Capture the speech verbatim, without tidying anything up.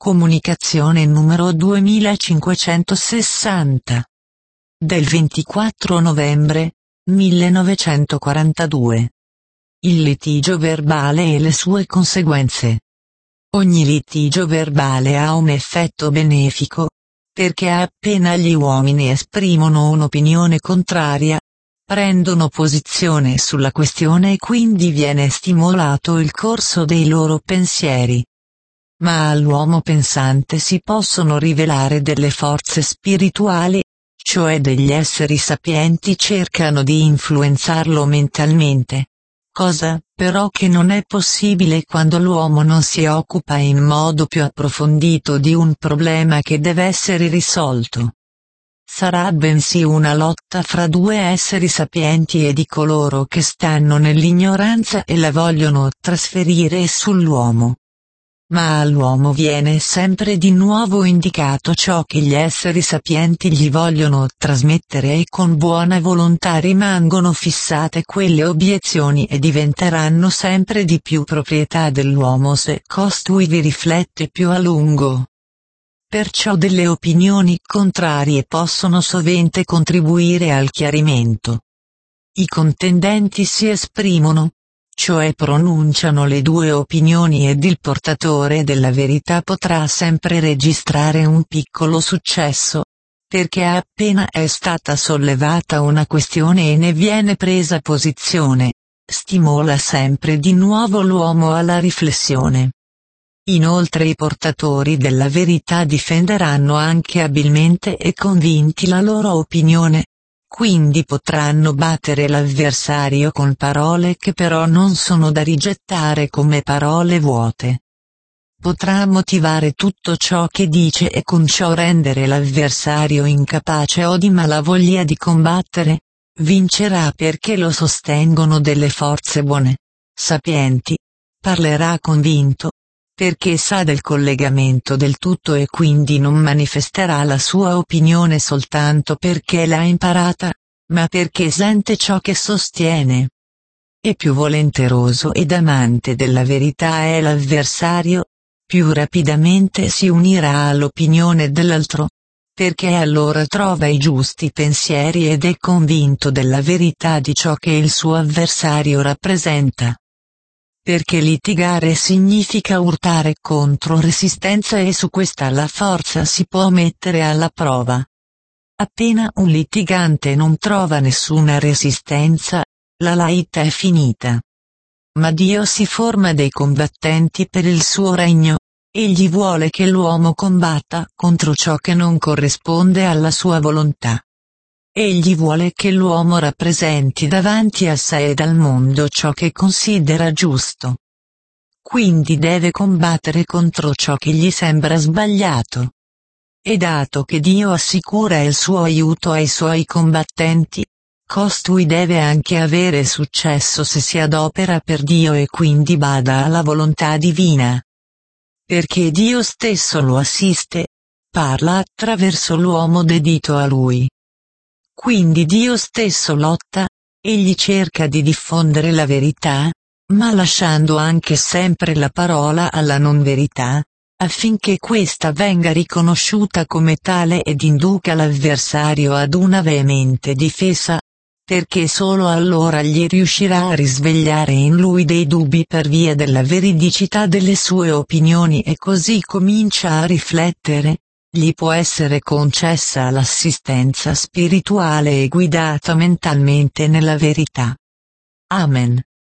Comunicazione numero duemilacinquecentosessanta. Del ventiquattro novembre millenovecentoquarantadue. Il litigio verbale e le sue conseguenze. Ogni litigio verbale ha un effetto benefico, perché appena gli uomini esprimono un'opinione contraria, prendono posizione sulla questione e quindi viene stimolato il corso dei loro pensieri. Ma all'uomo pensante si possono rivelare delle forze spirituali, cioè degli esseri sapienti cercano di influenzarlo mentalmente. Cosa, però, che non è possibile quando l'uomo non si occupa in modo più approfondito di un problema che deve essere risolto. Sarà bensì una lotta fra due esseri sapienti e di coloro che stanno nell'ignoranza e la vogliono trasferire sull'uomo. Ma all'uomo viene sempre di nuovo indicato ciò che gli esseri sapienti gli vogliono trasmettere e con buona volontà rimangono fissate quelle obiezioni e diventeranno sempre di più proprietà dell'uomo se costui vi riflette più a lungo. Perciò delle opinioni contrarie possono sovente contribuire al chiarimento. I contendenti si esprimono, cioè pronunciano le due opinioni ed il portatore della verità potrà sempre registrare un piccolo successo, perché appena è stata sollevata una questione e ne viene presa posizione, stimola sempre di nuovo l'uomo alla riflessione. Inoltre i portatori della verità difenderanno anche abilmente e convinti la loro opinione. Quindi potranno battere l'avversario con parole che però non sono da rigettare come parole vuote. Potrà motivare tutto ciò che dice e con ciò rendere l'avversario incapace o di malavoglia di combattere. Vincerà perché lo sostengono delle forze buone, sapienti. Parlerà convinto, perché sa del collegamento del tutto e quindi non manifesterà la sua opinione soltanto perché l'ha imparata, ma perché sente ciò che sostiene. E più volenteroso ed amante della verità è l'avversario, più rapidamente si unirà all'opinione dell'altro, perché allora trova i giusti pensieri ed è convinto della verità di ciò che il suo avversario rappresenta. Perché litigare significa urtare contro resistenza e su questa la forza si può mettere alla prova. Appena un litigante non trova nessuna resistenza, la lotta è finita. Ma Dio si forma dei combattenti per il suo regno, egli vuole che l'uomo combatta contro ciò che non corrisponde alla sua volontà. Egli vuole che l'uomo rappresenti davanti a sé ed al mondo ciò che considera giusto. Quindi deve combattere contro ciò che gli sembra sbagliato. E dato che Dio assicura il suo aiuto ai suoi combattenti, costui deve anche avere successo se si adopera per Dio e quindi bada alla volontà divina. Perché Dio stesso lo assiste, parla attraverso l'uomo dedito a lui. Quindi Dio stesso lotta, egli cerca di diffondere la verità, ma lasciando anche sempre la parola alla non verità, affinché questa venga riconosciuta come tale ed induca l'avversario ad una veemente difesa, perché solo allora gli riuscirà a risvegliare in lui dei dubbi per via della veridicità delle sue opinioni e così comincia a riflettere. Gli può essere concessa l'assistenza spirituale e guidata mentalmente nella verità. Amen.